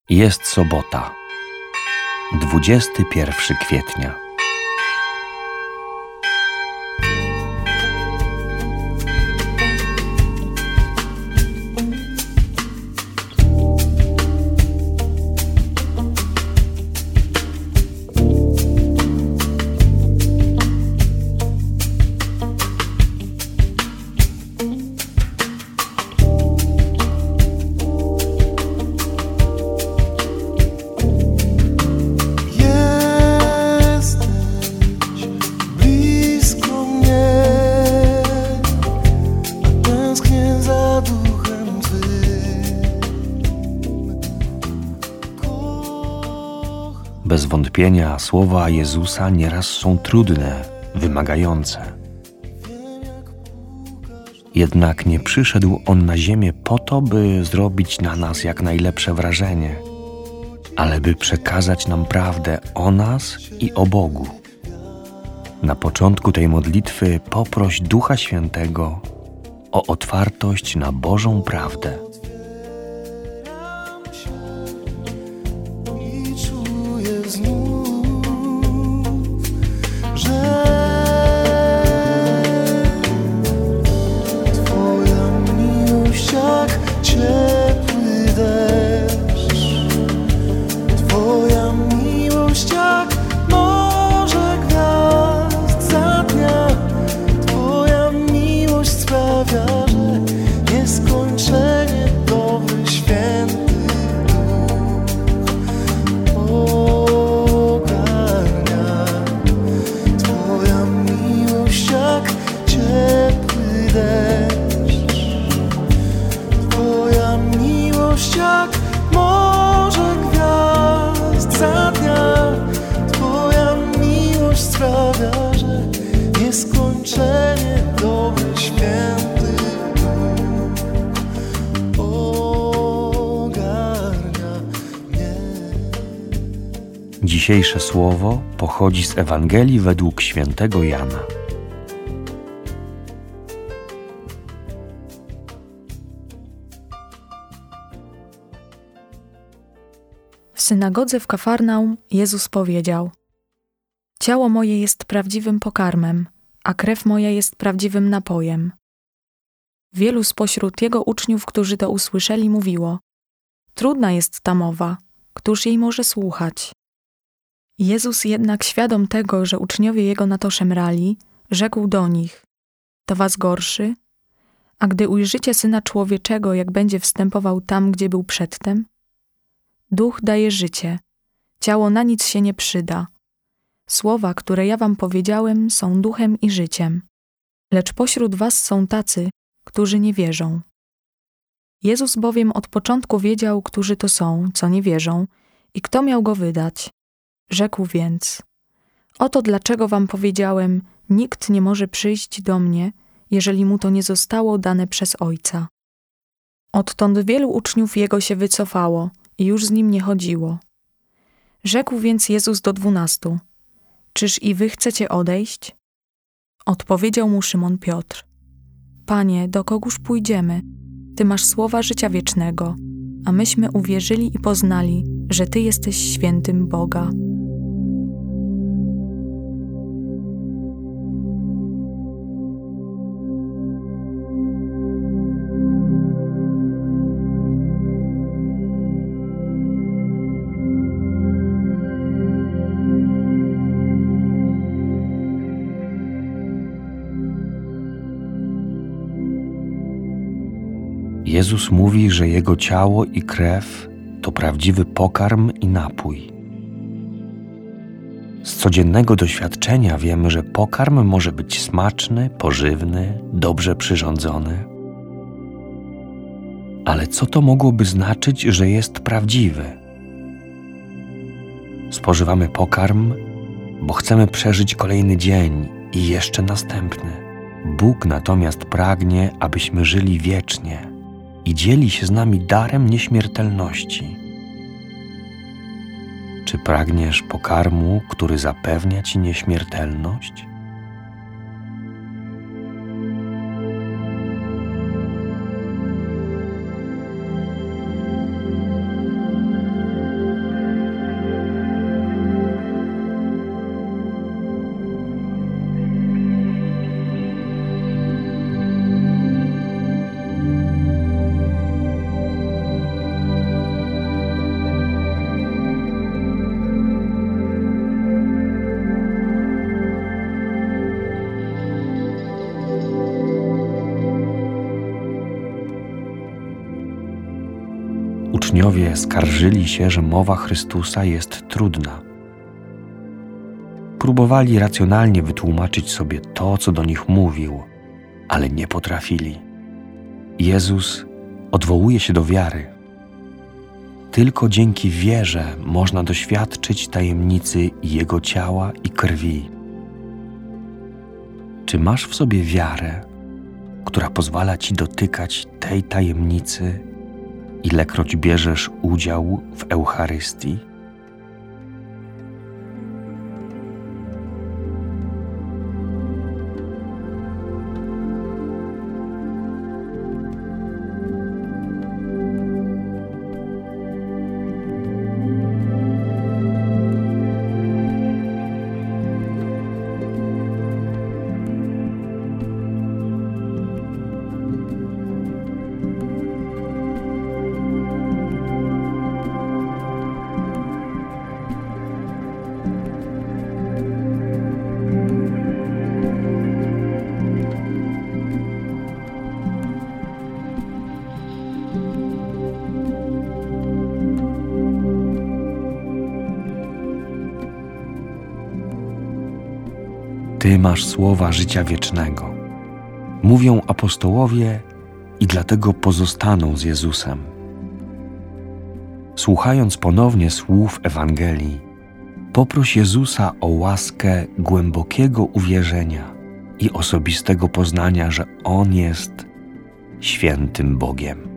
Jest sobota, 21 kwietnia. Bez wątpienia słowa Jezusa nieraz są trudne, wymagające. Jednak nie przyszedł On na ziemię po to, by zrobić na nas jak najlepsze wrażenie, ale by przekazać nam prawdę o nas i o Bogu. Na początku tej modlitwy poproś Ducha Świętego o otwartość na Bożą prawdę. Dzisiejsze słowo pochodzi z Ewangelii według świętego Jana. W synagodze w Kafarnaum Jezus powiedział: Ciało moje jest prawdziwym pokarmem, a krew moja jest prawdziwym napojem. Wielu spośród Jego uczniów, którzy to usłyszeli, mówiło: Trudna jest ta mowa, któż jej może słuchać? Jezus jednak, świadom tego, że uczniowie Jego na to szemrali, rzekł do nich: To was gorszy? A gdy ujrzycie Syna Człowieczego, jak będzie wstępował tam, gdzie był przedtem? Duch daje życie, ciało na nic się nie przyda. Słowa, które ja wam powiedziałem, są duchem i życiem. Lecz pośród was są tacy, którzy nie wierzą. Jezus bowiem od początku wiedział, którzy to są, co nie wierzą i kto miał Go wydać. Rzekł więc: Oto dlaczego wam powiedziałem, nikt nie może przyjść do mnie, jeżeli mu to nie zostało dane przez Ojca. Odtąd wielu uczniów Jego się wycofało i już z Nim nie chodziło. Rzekł więc Jezus do 12: Czyż i wy chcecie odejść? Odpowiedział mu Szymon Piotr: Panie, do kogóż pójdziemy? Ty masz słowa życia wiecznego, a myśmy uwierzyli i poznali, że Ty jesteś świętym Boga. Jezus mówi, że Jego ciało i krew to prawdziwy pokarm i napój. Z codziennego doświadczenia wiemy, że pokarm może być smaczny, pożywny, dobrze przyrządzony. Ale co to mogłoby znaczyć, że jest prawdziwy? Spożywamy pokarm, bo chcemy przeżyć kolejny dzień i jeszcze następny. Bóg natomiast pragnie, abyśmy żyli wiecznie i dzieli się z nami darem nieśmiertelności. Czy pragniesz pokarmu, który zapewnia ci nieśmiertelność? uczniowie skarżyli się, że mowa Chrystusa jest trudna. Próbowali racjonalnie wytłumaczyć sobie to, co do nich mówił, ale nie potrafili. Jezus odwołuje się do wiary. Tylko dzięki wierze można doświadczyć tajemnicy Jego ciała i krwi. Czy masz w sobie wiarę, która pozwala Ci dotykać tej tajemnicy, ilekroć bierzesz udział w Eucharystii? Ty masz słowa życia wiecznego. Mówią apostołowie i dlatego pozostaną z Jezusem. Słuchając ponownie słów Ewangelii, poproś Jezusa o łaskę głębokiego uwierzenia i osobistego poznania, że On jest świętym Bogiem.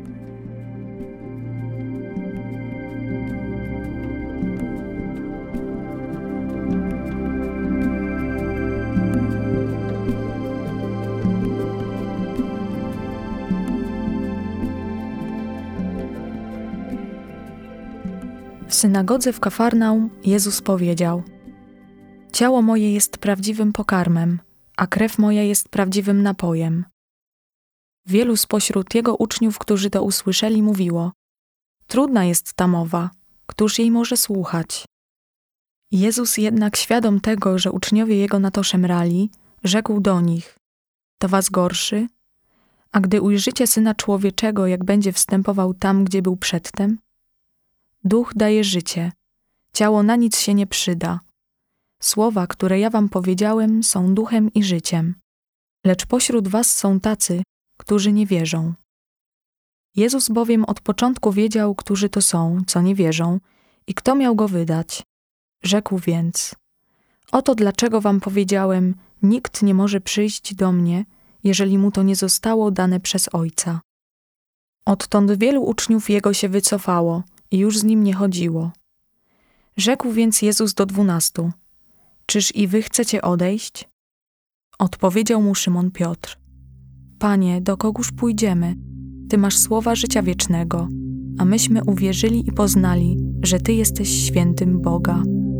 W synagodze w Kafarnaum Jezus powiedział: Ciało moje jest prawdziwym pokarmem, a krew moja jest prawdziwym napojem. Wielu spośród Jego uczniów, którzy to usłyszeli, mówiło: Trudna jest ta mowa, któż jej może słuchać? Jezus jednak, świadom tego, że uczniowie Jego na to szemrali, rzekł do nich: To was gorszy? A gdy ujrzycie Syna Człowieczego, jak będzie wstępował tam, gdzie był przedtem? Duch daje życie, ciało na nic się nie przyda. Słowa, które ja wam powiedziałem, są duchem i życiem. Lecz pośród was są tacy, którzy nie wierzą. Jezus bowiem od początku wiedział, którzy to są, co nie wierzą i kto miał go wydać. Rzekł więc: Oto dlaczego wam powiedziałem, nikt nie może przyjść do mnie, jeżeli mu to nie zostało dane przez Ojca. Odtąd wielu uczniów Jego się wycofało i już z Nim nie chodziło. Rzekł więc Jezus do 12: Czyż i wy chcecie odejść? Odpowiedział mu Szymon Piotr: Panie, do kogóż pójdziemy? Ty masz słowa życia wiecznego, a myśmy uwierzyli i poznali, że Ty jesteś świętym Boga.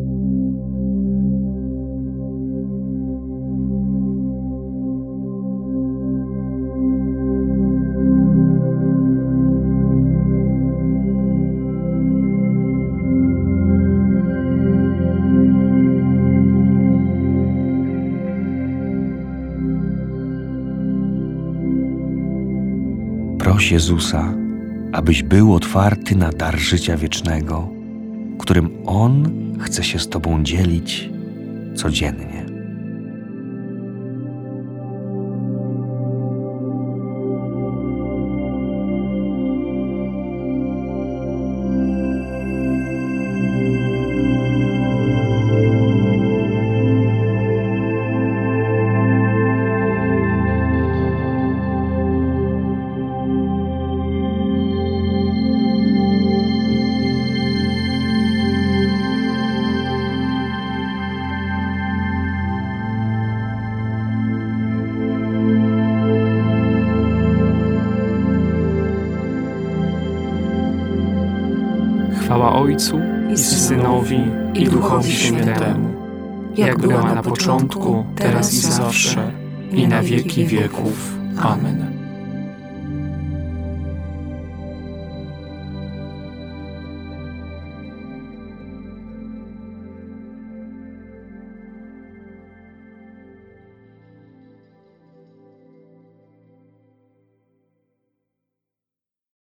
Proś Jezusa, abyś był otwarty na dar życia wiecznego, którym On chce się z Tobą dzielić codziennie. Chwała Ojcu i Synowi i Duchowi Świętemu, jak była na początku, teraz i zawsze, i na wieki wieków. Amen.